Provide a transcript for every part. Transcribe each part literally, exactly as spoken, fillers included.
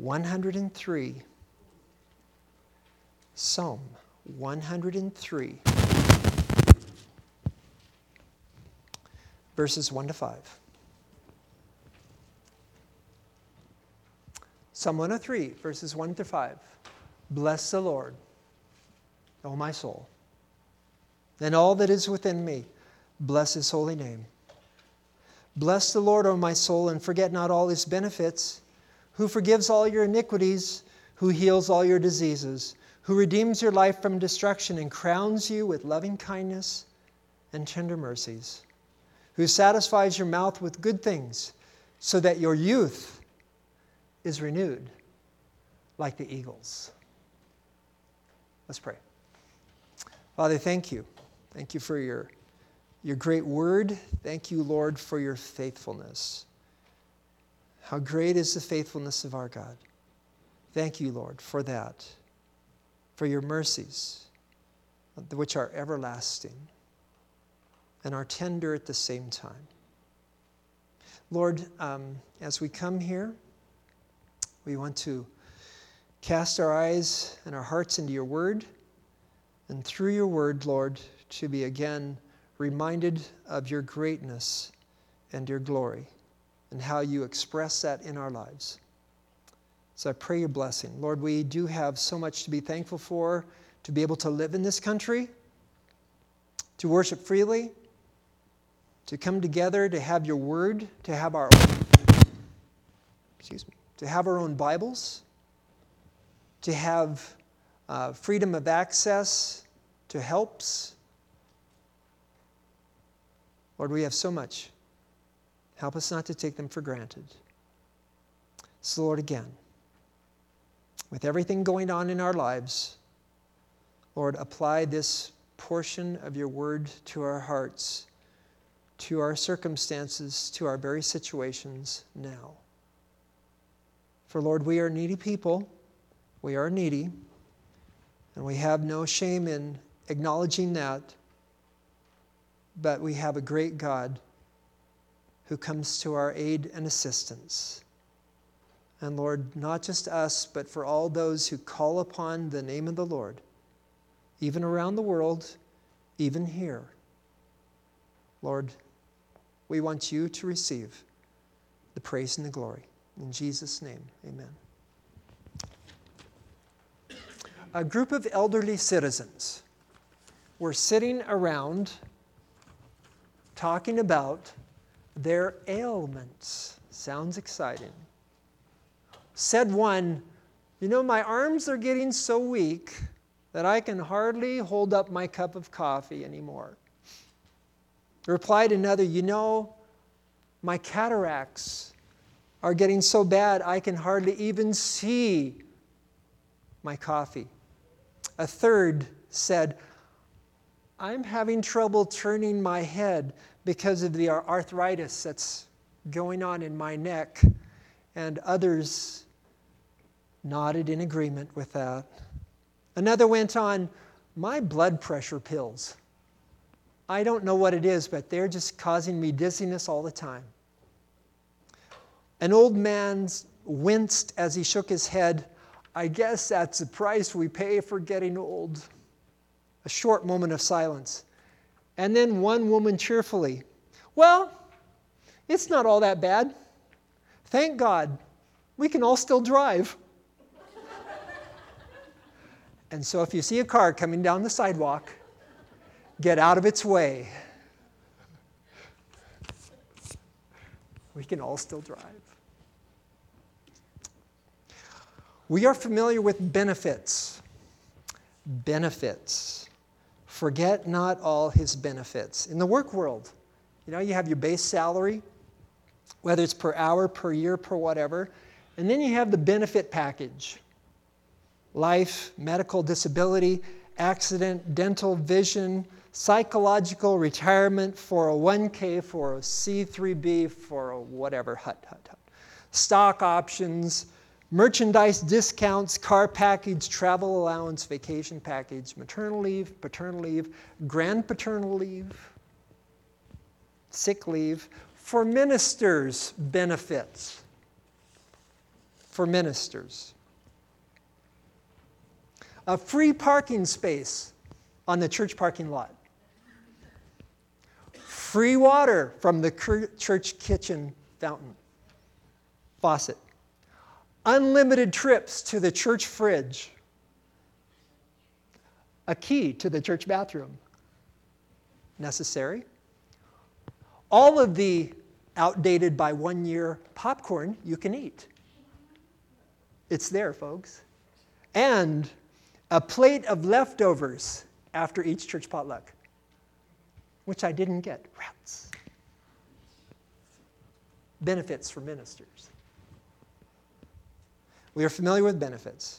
one hundred three. Psalm one hundred three. Verses one to five. Psalm one oh three, verses one to five. Bless the Lord, O my soul, and all that is within me. Bless his holy name. Bless the Lord, O my soul, and forget not all his benefits, who forgives all your iniquities, who heals all your diseases, who redeems your life from destruction and crowns you with loving kindness and tender mercies, who satisfies your mouth with good things, so that your youth is renewed like the eagles. Let's pray. Father, thank you. Thank you for your, your great word. Thank you, Lord, for your faithfulness. How great is the faithfulness of our God. Thank you, Lord, for that, for your mercies, which are everlasting and are tender at the same time. Lord, um, as we come here, we want to cast our eyes and our hearts into your word, and through your word, Lord, to be again reminded of your greatness and your glory and how you express that in our lives. So I pray your blessing. Lord, we do have so much to be thankful for, to be able to live in this country, to worship freely, to come together, to have your word, to have our own, excuse me, to have our own Bibles, to have uh, freedom of access to helps. Lord, we have so much. Help us not to take them for granted. So, Lord, again, with everything going on in our lives, Lord, apply this portion of your word to our hearts, to our circumstances, to our very situations now. For, Lord, we are needy people. We are needy, and we have no shame in acknowledging that. But we have a great God who comes to our aid and assistance. And Lord, not just us, but for all those who call upon the name of the Lord, even around the world, even here. Lord, we want you to receive the praise and the glory. In Jesus' name, amen. A group of elderly citizens were sitting around talking about their ailments. Sounds exciting. Said one, you know, my arms are getting so weak that I can hardly hold up my cup of coffee anymore. Replied another, you know, my cataracts are getting so bad I can hardly even see my coffee. A third said, I'm having trouble turning my head because of the arthritis that's going on in my neck. And others nodded in agreement with that. Another went on, my blood pressure pills. I don't know what it is, but they're just causing me dizziness all the time. An old man winced as he shook his head. I guess that's the price we pay for getting old. A short moment of silence. And then one woman cheerfully, well, it's not all that bad. Thank God, we can all still drive. And so if you see a car coming down the sidewalk, get out of its way. We can all still drive. We are familiar with benefits. Benefits. Forget not all his benefits. In the work world, you know, you have your base salary, whether it's per hour, per year, per whatever, and then you have the benefit package. Life, medical disability, accident, dental, vision, psychological, retirement, four oh one k, four oh C three B, four oh whatever, hut, hut, hut. Stock options, merchandise discounts, car package, travel allowance, vacation package, maternal leave, paternal leave, grandpaternal leave, sick leave, for ministers' benefits. for ministers. A free parking space on the church parking lot. Free water from the church kitchen fountain, faucet. Unlimited trips to the church fridge. A key to the church bathroom. Necessary. All of the outdated by one year popcorn you can eat. It's there, folks. And a plate of leftovers after each church potluck, which I didn't get. Rats. Benefits for ministers. We are familiar with benefits.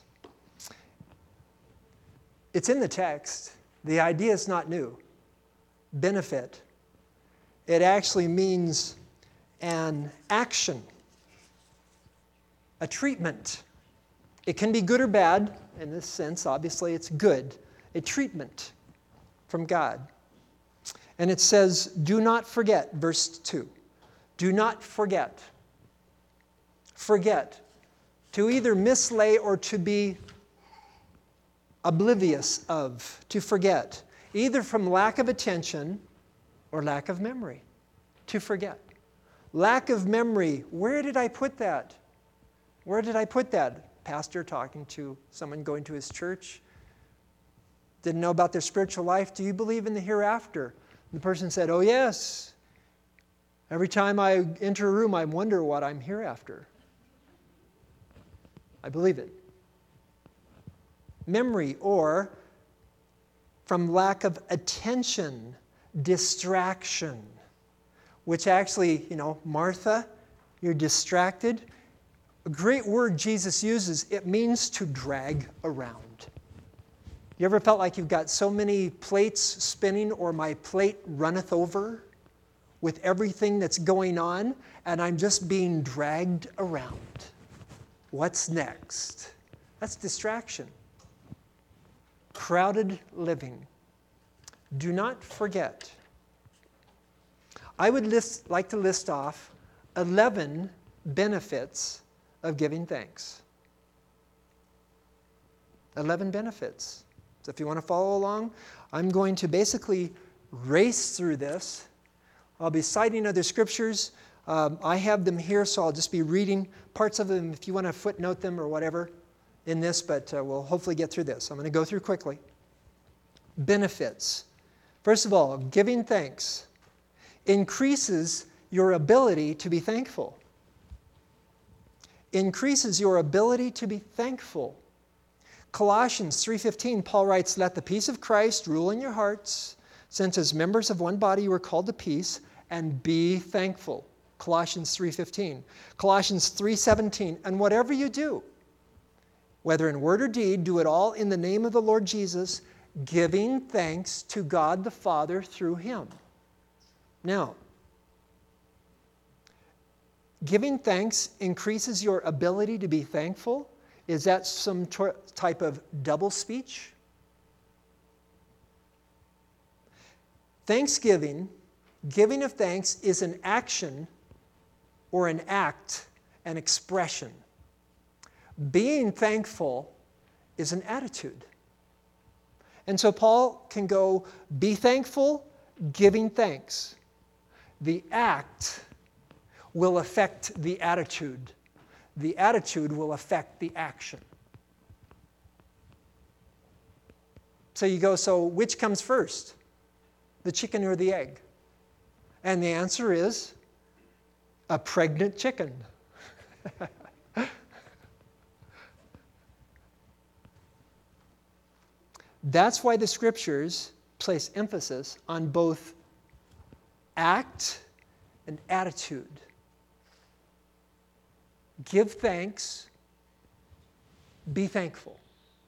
It's in the text. The idea is not new. Benefit. It actually means an action, a treatment. It can be good or bad. In this sense, obviously, it's good. A treatment from God. And it says, do not forget, verse two. Do not forget. Forget. To either mislay or to be oblivious of, to forget. Either from lack of attention or lack of memory. To forget. Lack of memory. Where did I put that? Where did I put that? Pastor talking to someone going to his church. Didn't know about their spiritual life. Do you believe in the hereafter? And the person said, oh yes. Every time I enter a room, I wonder what I'm hereafter. I believe it. Memory, or from lack of attention, distraction, which actually, you know, Martha, you're distracted. A great word Jesus uses, it means to drag around. You ever felt like you've got so many plates spinning, or my plate runneth over with everything that's going on, and I'm just being dragged around? What's next? That's distraction. Crowded living. Do not forget. I would list, like to list off eleven benefits of giving thanks. eleven benefits. So if you want to follow along, I'm going to basically race through this. I'll be citing other scriptures. Um, I have them here, so I'll just be reading parts of them if you want to footnote them or whatever in this, but uh, we'll hopefully get through this. I'm going to go through quickly. Benefits. First of all, giving thanks increases your ability to be thankful. Increases your ability to be thankful. Colossians three fifteen, Paul writes, let the peace of Christ rule in your hearts, since as members of one body you are called to peace, and be thankful. Colossians three fifteen. Colossians three seventeen, and whatever you do, whether in word or deed, do it all in the name of the Lord Jesus, giving thanks to God the Father through him. Now, giving thanks increases your ability to be thankful. Is that some t- type of double speech? Thanksgiving, giving of thanks, is an action or an act, an expression. Being thankful is an attitude. And so Paul can go, be thankful, giving thanks. The act will affect the attitude. The attitude will affect the action. So you go, so which comes first? The chicken or the egg? And the answer is a pregnant chicken. That's why the scriptures place emphasis on both act and attitude. Give thanks, be thankful.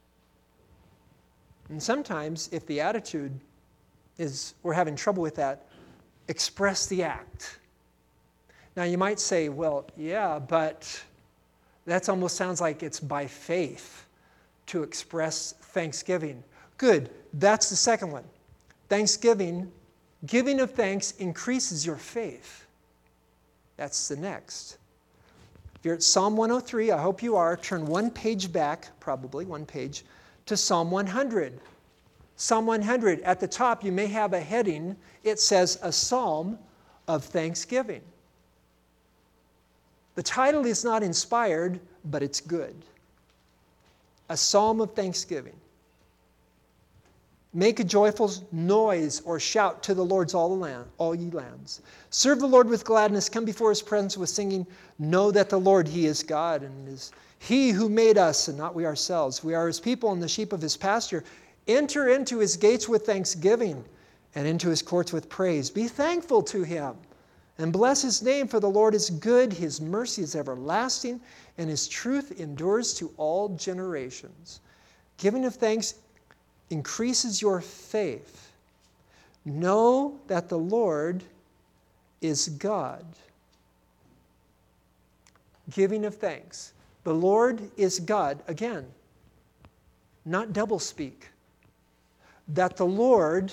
And sometimes, if the attitude is, we're having trouble with that, express the act. Now you might say, well, yeah, but that almost sounds like it's by faith to express thanksgiving. Good, that's the second one. Thanksgiving, giving of thanks increases your faith. That's the next. If you're at Psalm one oh three, I hope you are, turn one page back, probably one page, to Psalm one hundred. Psalm one hundred, at the top you may have a heading. It says, a psalm of thanksgiving. The title is not inspired, but it's good. A psalm of thanksgiving. Make a joyful noise or shout to the Lord, all the land, all ye lands. Serve the Lord with gladness. Come before his presence with singing. Know that the Lord, he is God, and is he who made us, and not we ourselves. We are his people and the sheep of his pasture. Enter into his gates with thanksgiving and into his courts with praise. Be thankful to him and bless his name, for the Lord is good. His mercy is everlasting, and his truth endures to all generations. Giving of thanks increases your faith. Know that the Lord is God. Giving of thanks. The Lord is God. Again, not doublespeak. That the Lord,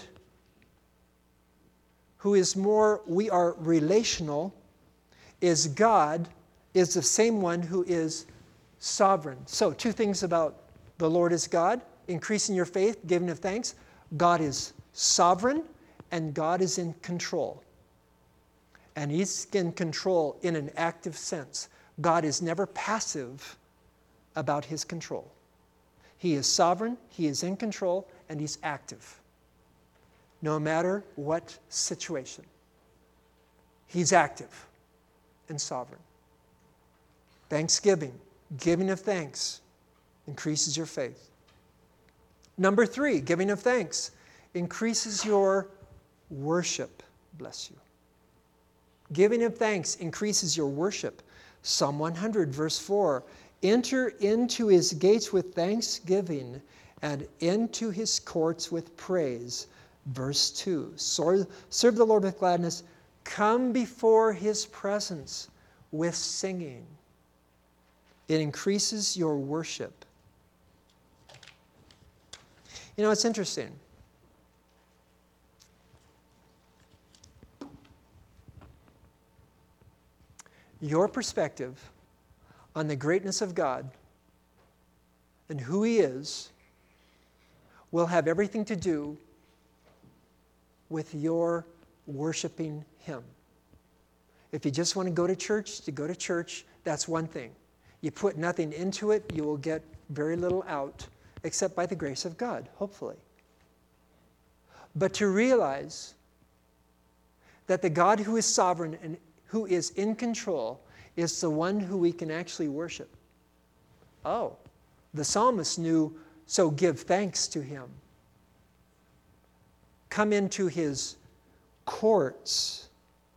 who is more, we are relational, is God, is the same one who is sovereign. So, two things about the Lord is God. Increasing your faith, giving of thanks. God is sovereign and God is in control. And he's in control in an active sense. God is never passive about his control. He is sovereign, he is in control, and he's active. No matter what situation. He's active and sovereign. Thanksgiving, giving of thanks, increases your faith. Number three, giving of thanks increases your worship. Bless you. Giving of thanks increases your worship. Psalm one hundred, verse four. Enter into his gates with thanksgiving and into his courts with praise. Verse two. Serve the Lord with gladness. Come before his presence with singing. It increases your worship. You know, it's interesting. Your perspective on the greatness of God and who he is will have everything to do with your worshiping him. If you just want to go to church, to go to church, that's one thing. You put nothing into it, you will get very little out, except by the grace of God, hopefully. But to realize that the God who is sovereign and who is in control is the one who we can actually worship. Oh, the psalmist knew, so give thanks to him. Come into his courts.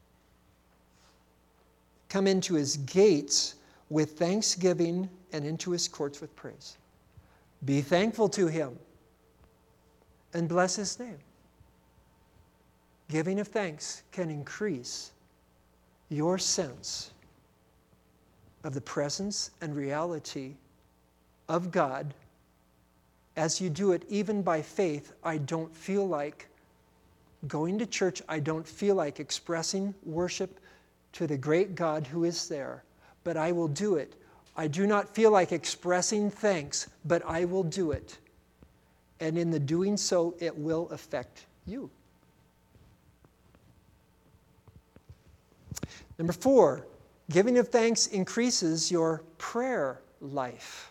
Come into his gates with thanksgiving and into his courts with praise. Be thankful to him and bless his name. Giving of thanks can increase your sense of the presence and reality of God as you do it even by faith. I don't feel like going to church. I don't feel like expressing worship to the great God who is there, but I will do it. I do not feel like expressing thanks, but I will do it. And in the doing so, it will affect you. Number four, giving of thanks increases your prayer life.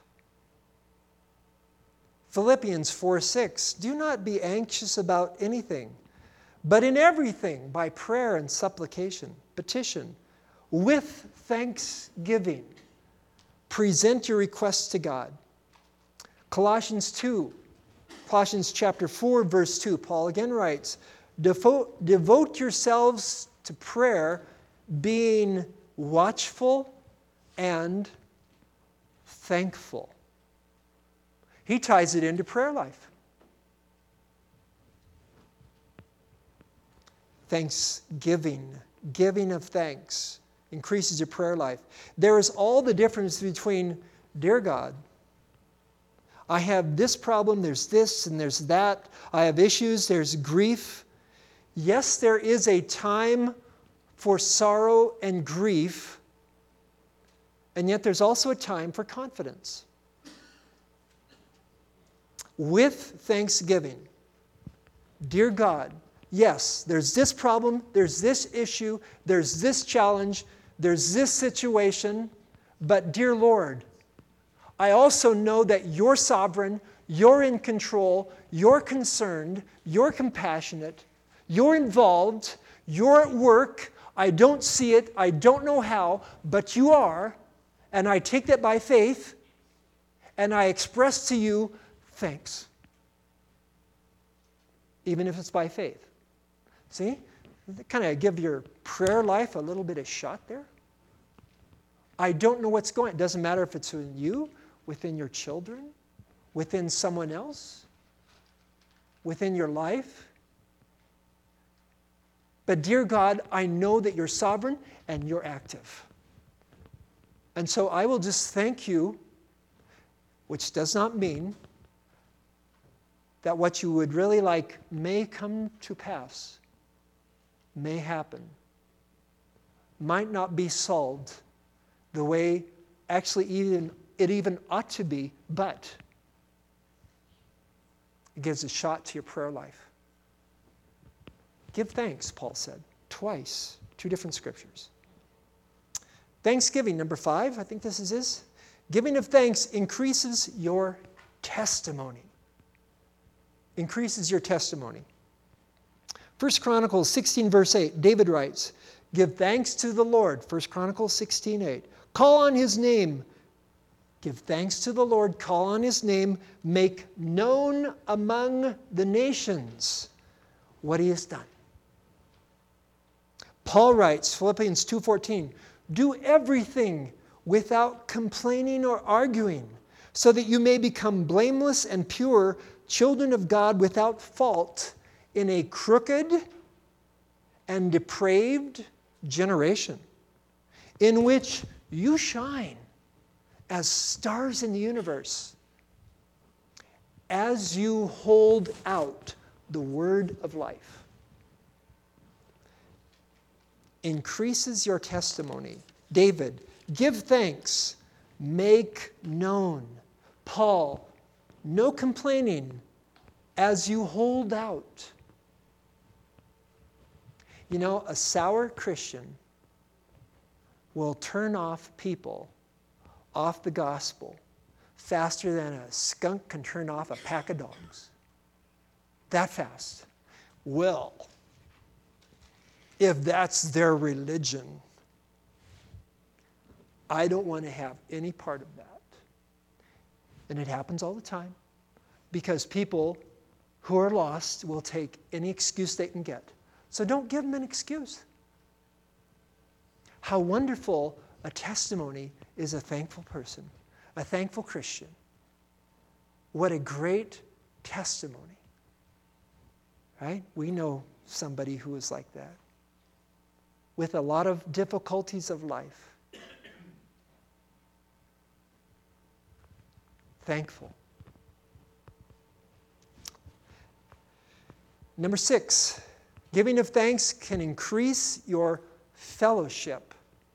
Philippians four six, do not be anxious about anything, but in everything, by prayer and supplication, petition, with thanksgiving, present your requests to God. Colossians two, Colossians chapter four, verse two, Paul again writes, devote, devote yourselves to prayer, being watchful and thankful. He ties it into prayer life. Thanksgiving, giving of thanks, increases your prayer life. There is all the difference between, dear God, I have this problem, there's this, and there's that. I have issues, there's grief. Yes, there is a time for sorrow and grief, And yet there's also a time for confidence. With thanksgiving, dear God, yes, there's this problem, there's this issue, there's this challenge, there's this situation, but dear Lord, I also know that you're sovereign, you're in control, you're concerned, you're compassionate, you're involved, you're at work. I don't see it, I don't know how, but you are, and I take that by faith, and I express to you thanks. Even if it's by faith. See? Kind of give your prayer life a little bit of shot there. I don't know what's going on. It doesn't matter if it's in you, within your children, within someone else, within your life. But dear God, I know that you're sovereign and you're active. And so I will just thank you, which does not mean that what you would really like may come to pass, may happen, might not be solved the way actually even it even ought to be, but it gives a shot to your prayer life. Give thanks, Paul said, twice, two different scriptures. Thanksgiving, number five, I think this is his. Giving of thanks increases your testimony. Increases your testimony. First Chronicles sixteen, verse eight, David writes, give thanks to the Lord. First Chronicles sixteen, eight. Call on his name. Give thanks to the Lord. Call on his name. Make known among the nations what he has done. Paul writes, Philippians two fourteen, do everything without complaining or arguing, so that you may become blameless and pure, children of God without fault in a crooked and depraved generation, in which you shine as stars in the universe, as you hold out the word of life. Increases your testimony. David, give thanks, make known. Paul, no complaining as you hold out. You know, a sour Christian will turn off people off the gospel faster than a skunk can turn off a pack of dogs. That fast. Well, if that's their religion, I don't want to have any part of that. And it happens all the time because people who are lost will take any excuse they can get. So don't give them an excuse. How wonderful a testimony is a thankful person, a thankful Christian. What a great testimony. Right? We know somebody who is like that. With a lot of difficulties of life. Thankful. Number six, giving of thanks can increase your fellowship.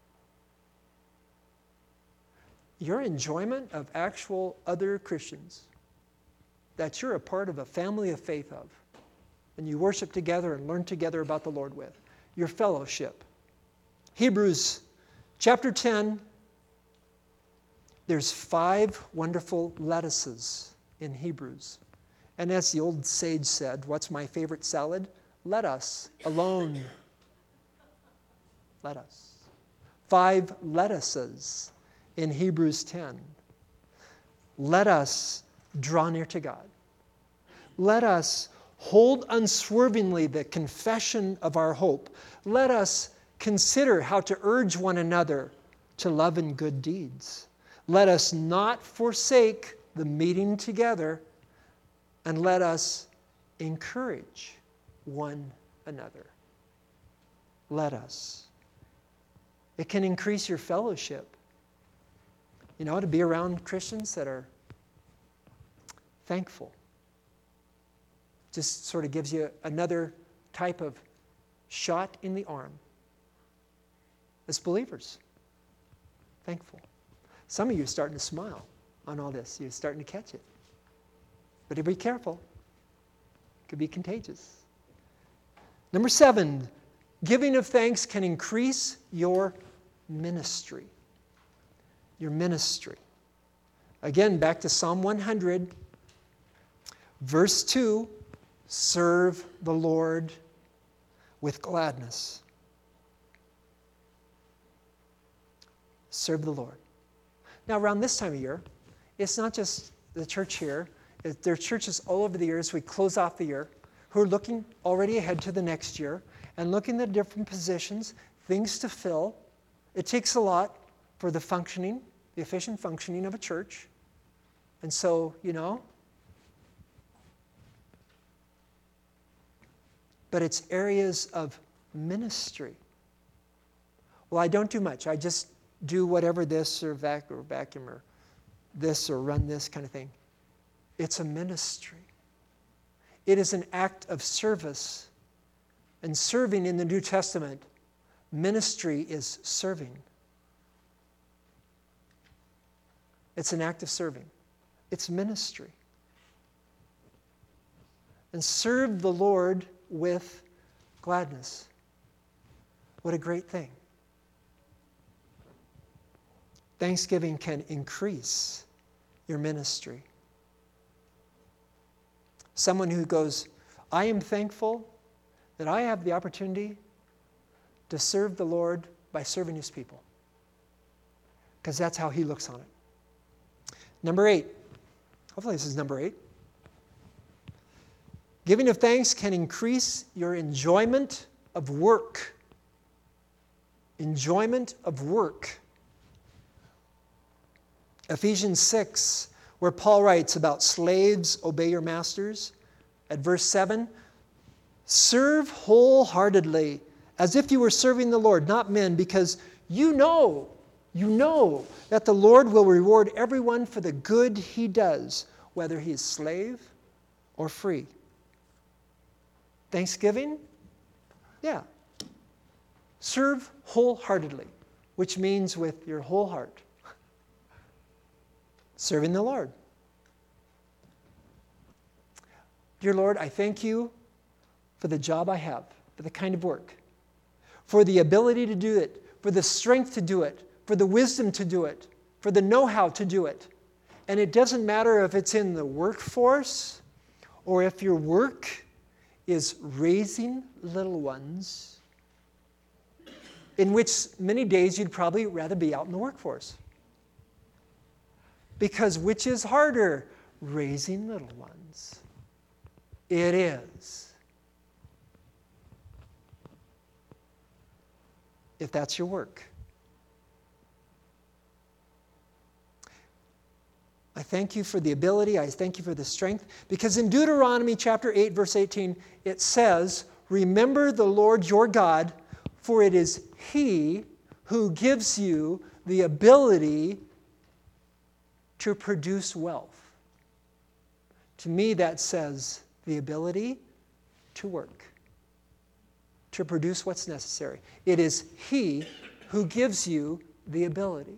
Your enjoyment of actual other Christians that you're a part of a family of faith of, and you worship together and learn together about the Lord with. Your fellowship. Hebrews chapter ten, there's five wonderful lettuces in Hebrews. And as the old sage said, what's my favorite salad? Let us alone. Let us. Five lettuces in Hebrews ten. Let us draw near to God. Let us hold unswervingly the confession of our hope. Let us consider how to urge one another to love and good deeds. Let us not forsake the meeting together, and let us encourage one another. Let us. It can increase your fellowship. You know, to be around Christians that are thankful. Just sort of gives you another type of shot in the arm. As believers, thankful. Some of you are starting to smile on all this. You're starting to catch it. But be careful. It could be contagious. Number seven, giving of thanks can increase your ministry. Your ministry. Again, back to Psalm one hundred, verse two, serve the Lord with gladness. Serve the Lord. Now, around this time of year, it's not just the church here. There are churches all over the year as we close off the year who are looking already ahead to the next year and looking at different positions, things to fill. It takes a lot for the functioning, the efficient functioning of a church. And so, you know, but it's areas of ministry. Well, I don't do much. I just do whatever this or vac or vacuum or this or run this kind of thing. It's a ministry. It is an act of service. And serving in the New Testament, ministry is serving. It's an act of serving. It's ministry. And serve the Lord with gladness. What a great thing. Thanksgiving can increase your ministry. Someone who goes, I am thankful that I have the opportunity to serve the Lord by serving His people. Because that's how He looks on it. Number eight. Hopefully this is number eight. Giving of thanks can increase your enjoyment of work. Enjoyment of work. Ephesians six, where Paul writes about slaves, obey your masters. At verse seven, serve wholeheartedly, as if you were serving the Lord, not men, because you know, you know that the Lord will reward everyone for the good he does, whether he is slave or free. Thanksgiving? Yeah. Serve wholeheartedly, which means with your whole heart. Serving the Lord. Dear Lord, I thank you for the job I have, for the kind of work, for the ability to do it, for the strength to do it, for the wisdom to do it, for the know-how to do it. And it doesn't matter if it's in the workforce or if your work is raising little ones, in which many days you'd probably rather be out in the workforce. Because which is harder? Raising little ones. It is. If that's your work. I thank you for the ability. I thank you for the strength. Because in Deuteronomy chapter eight, verse eighteen, it says, remember the Lord your God, for it is He who gives you the ability to produce wealth. To me, that says the ability to work, to produce what's necessary. It is He who gives you the ability.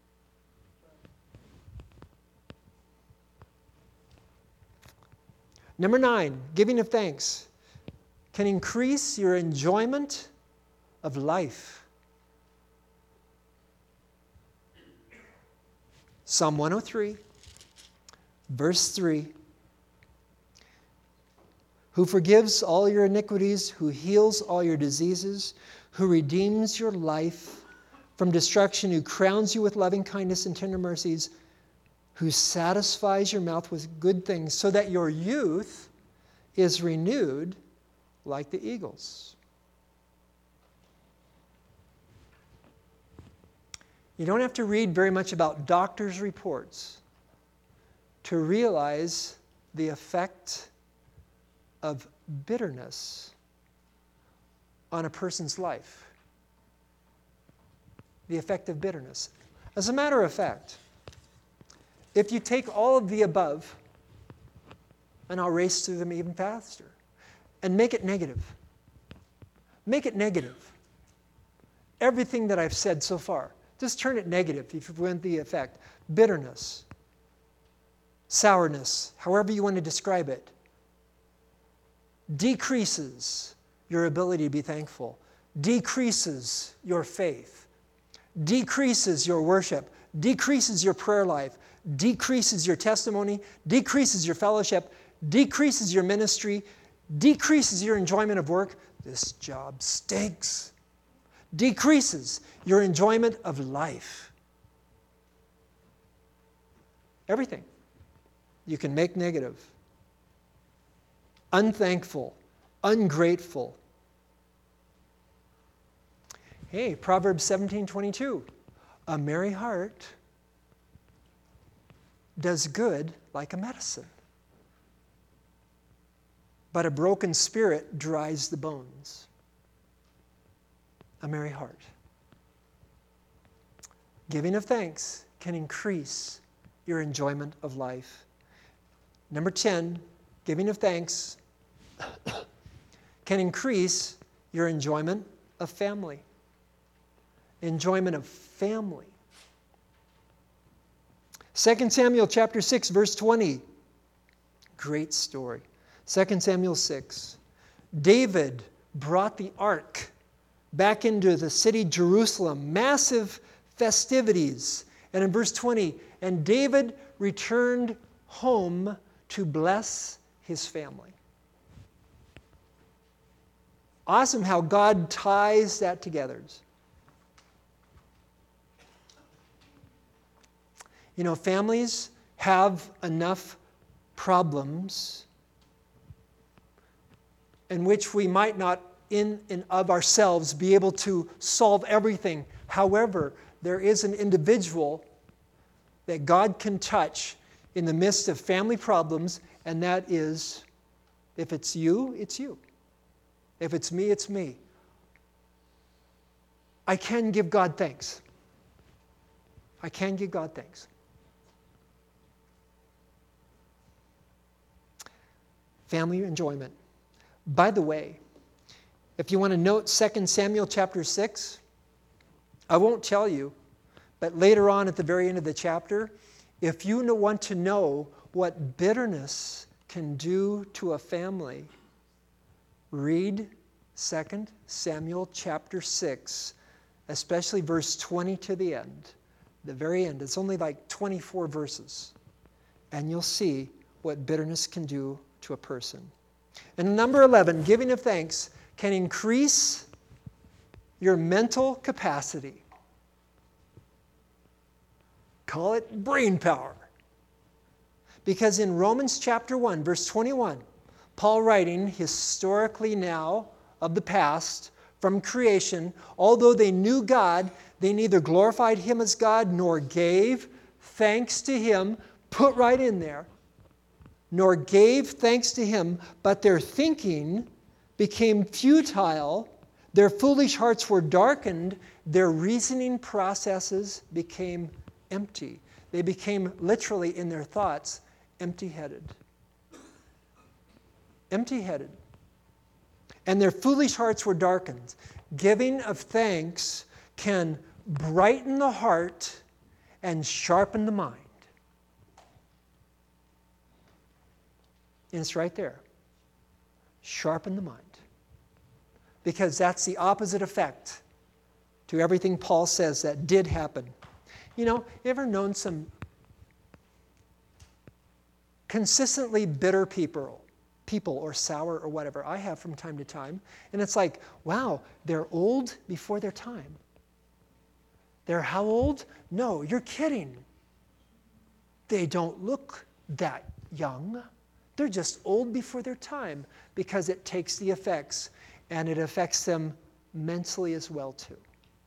Number nine, giving of thanks can increase your enjoyment of life. Psalm one oh three, verse three. Who forgives all your iniquities, who heals all your diseases, who redeems your life from destruction, who crowns you with loving kindness and tender mercies, who satisfies your mouth with good things, so that your youth is renewed like the eagles. You don't have to read very much about doctors' reports to realize the effect of bitterness on a person's life. The effect of bitterness. As a matter of fact, if you take all of the above, and I'll race through them even faster, and make it negative. Make it negative. Everything that I've said so far. Just turn it negative if you want the effect. Bitterness, sourness, however you want to describe it, decreases your ability to be thankful, decreases your faith, decreases your worship, decreases your prayer life, decreases your testimony, decreases your fellowship, decreases your ministry, decreases your enjoyment of work. This job stinks. Decreases your enjoyment of life. Everything you can make negative. Unthankful, ungrateful. Hey, Proverbs seventeen twenty-two. A merry heart does good like a medicine, but a broken spirit dries the bones. A merry heart. Giving of thanks can increase your enjoyment of life. Number ten, giving of thanks can increase your enjoyment of family. Enjoyment of family. Second Samuel chapter six, verse twenty. Great story. Second Samuel six. David brought the ark back into the city Jerusalem. Massive festivities. And in verse twenty, and David returned home to bless his family. Awesome how God ties that together. You know, families have enough problems in which we might not in and of ourselves be able to solve everything. However, there is an individual that God can touch in the midst of family problems, and that is, if it's you, it's you. If it's me, it's me. I can give God thanks. I can give God thanks. Family enjoyment. By the way, if you want to note Second Samuel chapter six, I won't tell you, but later on at the very end of the chapter, if you want to know what bitterness can do to a family, read Second Samuel chapter six, especially verse twenty to the end. The very end. It's only like twenty-four verses. And you'll see what bitterness can do to a person. And number eleven, giving of thanks can increase your mental capacity. Call it brain power. Because in Romans chapter one, verse twenty-one, Paul writing historically now of the past from creation, although they knew God, they neither glorified Him as God nor gave thanks to Him, put right in there, nor gave thanks to Him, but their thinking became futile, their foolish hearts were darkened, their reasoning processes became empty. They became literally in their thoughts empty-headed. Empty-headed. And their foolish hearts were darkened. Giving of thanks can brighten the heart and sharpen the mind. And it's right there. Sharpen the mind. Because that's the opposite effect to everything Paul says that did happen. You know, you ever known some consistently bitter people, people or sour or whatever? I have from time to time. And it's like, wow, they're old before their time. They're how old? No, you're kidding. They don't look that young. They're just old before their time because it takes the effects, and it affects them mentally as well too.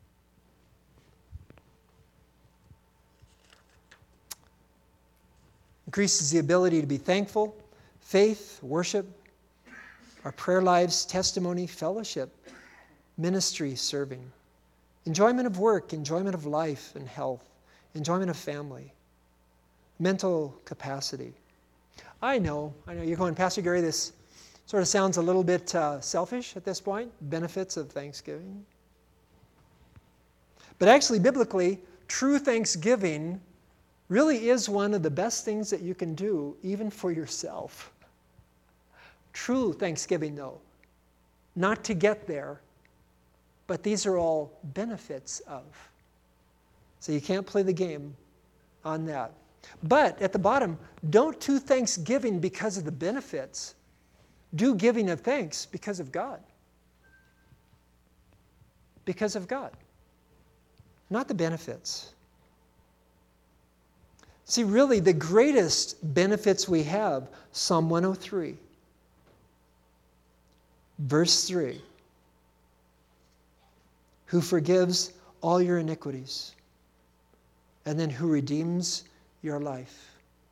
Increases the ability to be thankful, faith, worship, our prayer lives, testimony, fellowship, ministry, serving, enjoyment of work, enjoyment of life and health, enjoyment of family, mental capacity. I know, I know, you're going, Pastor Gary, this sort of sounds a little bit uh, selfish at this point, benefits of Thanksgiving. But actually, biblically, true thanksgiving really is one of the best things that you can do, even for yourself. True thanksgiving, though, not to get there, but these are all benefits of. So you can't play the game on that. But at the bottom, don't do thanksgiving because of the benefits. Do giving of thanks because of God. Because of God. Not the benefits. See, really, the greatest benefits we have, Psalm one oh three, verse three, who forgives all your iniquities, and then who redeems your life.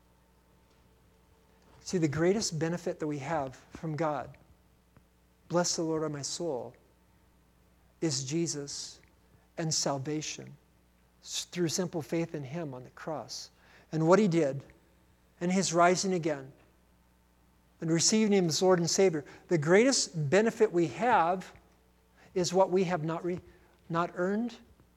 See, the greatest benefit that we have from God, bless the Lord, O my soul, is Jesus and salvation through simple faith in Him on the cross. And what He did, and His rising again, and receiving Him as Lord and Savior. The greatest benefit we have is what we have not, re- not earned,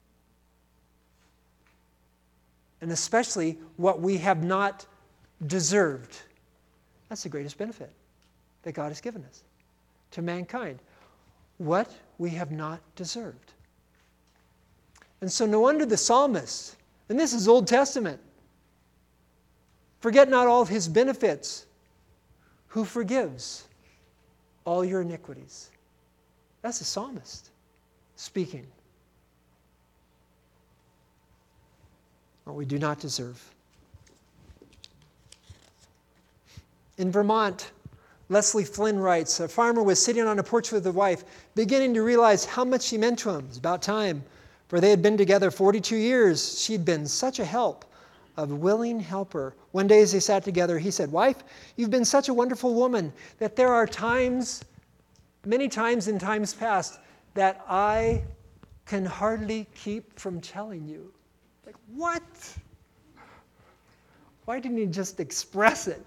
and especially what we have not deserved. That's the greatest benefit that God has given us to mankind. What we have not deserved. And so no wonder the psalmist, and this is Old Testament, forget not all of His benefits, who forgives all your iniquities. That's the psalmist speaking. What we do not deserve. In Vermont, Leslie Flynn writes, a farmer was sitting on a porch with his wife, beginning to realize how much she meant to him. It was about time, for they had been together forty-two years. She'd been such a help, a willing helper. One day as they sat together, he said, "Wife, you've been such a wonderful woman that there are times, many times in times past, that I can hardly keep from telling you." Like, what? Why didn't he just express it?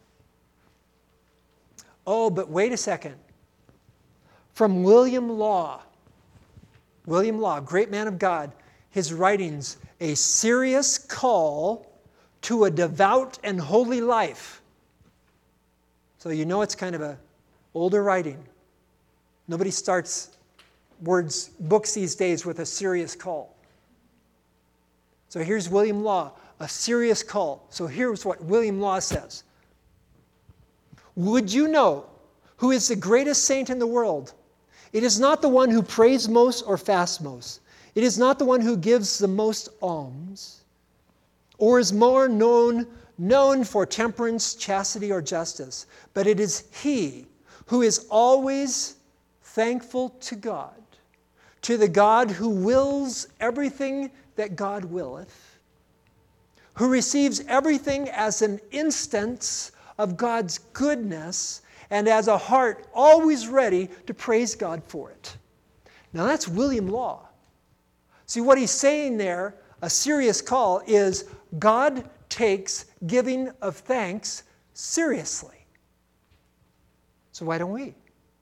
Oh, but wait a second. From William Law, William Law, great man of God, his writings, A Serious Call to a Devout and Holy Life. So you know it's kind of an older writing. Nobody starts words, books these days with a serious call. So here's William Law, a serious call. So here's what William Law says. Would you know who is the greatest saint in the world? It is not the one who prays most or fasts most. It is not the one who gives the most alms, or is more known, known for temperance, chastity, or justice. But it is he who is always thankful to God, to the God who wills everything that God willeth, who receives everything as an instance of God's goodness and as a heart always ready to praise God for it. Now that's William Law. See, what he's saying there, a serious call, is God takes giving of thanks seriously. So why don't we?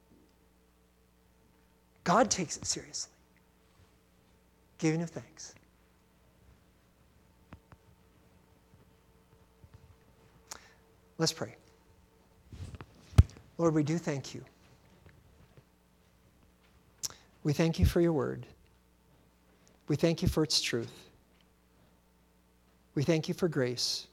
God takes it seriously. Giving of thanks. Let's pray. Lord, we do thank you. We thank you for your word. We thank you for its truth. We thank you for grace.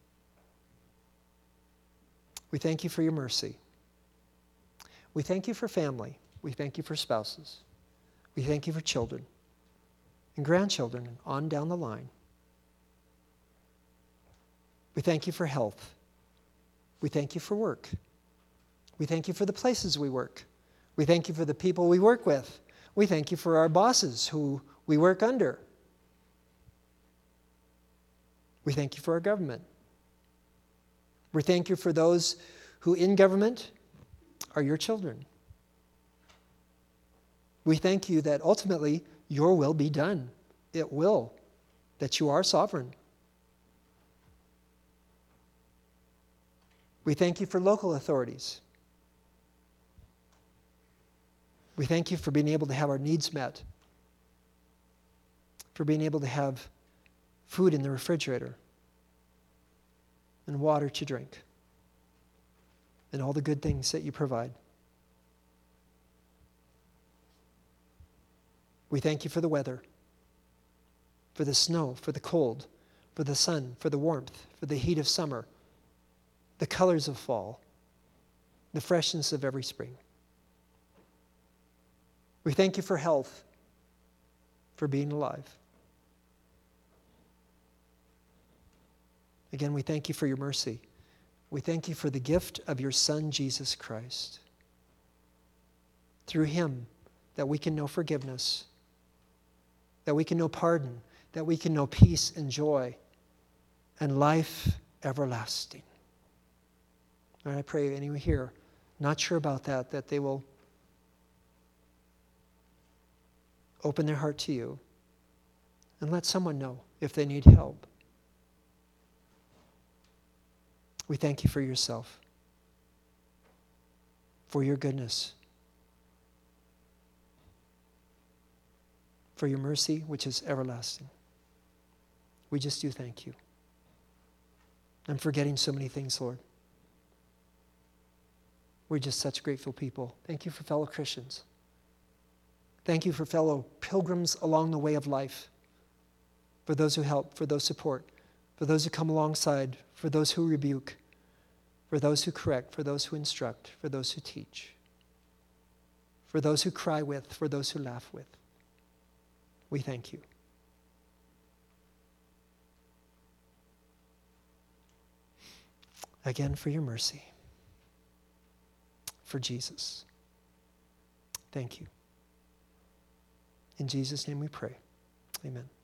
We thank you for your mercy. We thank you for family. We thank you for spouses. We thank you for children and grandchildren and on down the line. We thank you for health. We thank you for work. We thank you for the places we work. We thank you for the people we work with. We thank you for our bosses who we work under. We thank you for our government. We thank you for those who in government are your children. We thank you that ultimately your will be done. It will, that you are sovereign. We thank you for local authorities. We thank you for being able to have our needs met. for being able to have food in the refrigerator and water to drink and all the good things that you provide. We thank you for the weather, for the snow, for the cold, for the sun, for the warmth, for the heat of summer, the colors of fall, the freshness of every spring. We thank you for health, for being alive. Again, we thank you for your mercy. We thank you for the gift of your Son, Jesus Christ. Through him, that we can know forgiveness, that we can know pardon, that we can know peace and joy and life everlasting. And I pray anyone here not sure about that, that they will open their heart to you and let someone know if they need help. We thank you for yourself, for your goodness, for your mercy, which is everlasting. We just do thank you. I'm forgetting so many things, Lord. We're just such grateful people. Thank you for fellow Christians. Thank you for fellow pilgrims along the way of life, for those who help, for those who support, for those who come alongside, for those who rebuke, for those who correct, for those who instruct, for those who teach, for those who cry with, for those who laugh with. We thank you. Again, for your mercy, for Jesus. Thank you. In Jesus' name we pray. Amen.